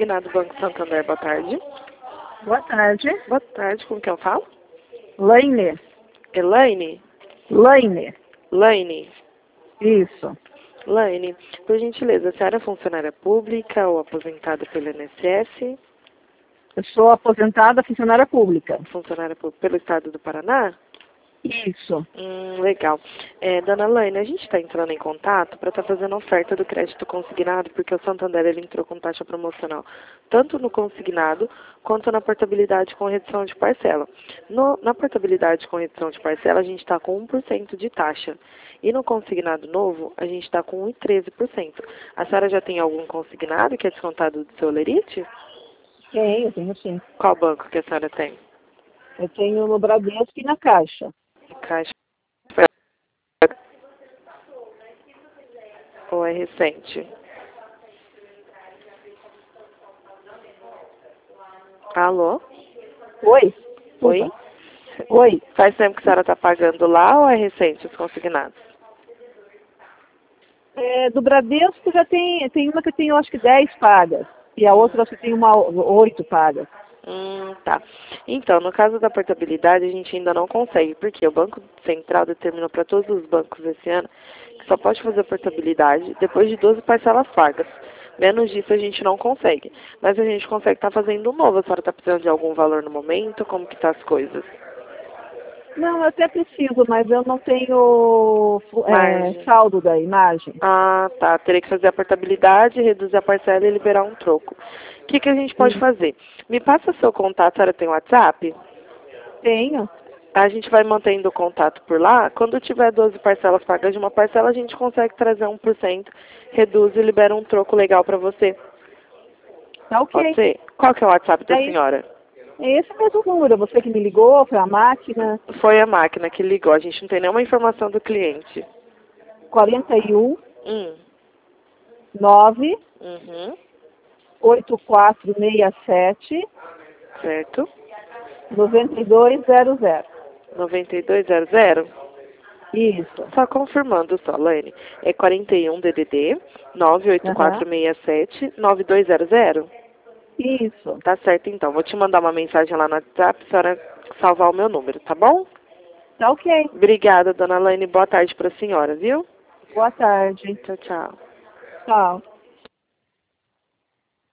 Consignado Banco Santander, boa tarde. Boa tarde. Boa tarde, com quem eu falo? Laine. Elaine? Laine. Laine? Isso. Laine, por gentileza, a senhora é funcionária pública ou aposentada pelo INSS? Eu sou aposentada funcionária pública. Funcionária pelo Estado do Paraná? Isso. Legal. Dona Laine, a gente está entrando em contato para estar fazendo oferta do crédito consignado, porque o Santander ele entrou com taxa promocional, tanto no consignado quanto na portabilidade com redução de parcela. Na portabilidade com redução de parcela, a gente está com 1% de taxa. E no consignado novo, a gente está com 1,13%. A senhora já tem algum consignado que é descontado do seu lerite? Eu tenho sim. Qual banco que a senhora tem? Eu tenho no Bradesco e na Caixa. Caixa. Ou é recente? Alô? Oi? Oi? Oi. Faz tempo que a senhora está pagando lá ou é recente os consignados? Do Bradesco já tem uma que eu tenho acho que 10 pagas. E a outra acho que tem 8 pagas. Tá. Então, no caso da portabilidade, a gente ainda não consegue, porque o Banco Central determinou para todos os bancos esse ano que só pode fazer portabilidade depois de 12 parcelas pagas. Menos disso a gente não consegue. Mas a gente consegue estar fazendo um novo. A senhora está precisando de algum valor no momento? Como que tá as coisas? Não, eu até preciso, mas eu não tenho Margem. saldo da imagem. Ah, tá. Teria que fazer a portabilidade, reduzir a parcela e liberar um troco. O que a gente pode fazer? Me passa seu contato, a senhora tem WhatsApp? Tenho. A gente vai mantendo o contato por lá. Quando tiver 12 parcelas pagas de uma parcela, a gente consegue trazer 1%, reduz e libera um troco legal para você. Tá ok. Pode ser? Qual que é o WhatsApp da É senhora? É esse mesmo número. Você que me ligou, foi a máquina. Foi a máquina que ligou. A gente não tem nenhuma informação do cliente. 41 Hum. 9 Uhum. 8467 Certo. 9200. 9200? Isso. Só confirmando só, Laine. É 41 DDD 98467 9200? Isso. Tá certo, então. Vou te mandar uma mensagem lá no WhatsApp, a senhora salvar o meu número, tá bom? Tá ok. Obrigada, dona Laine. Boa tarde para a senhora, viu? Boa tarde. Tchau, tchau. Tchau.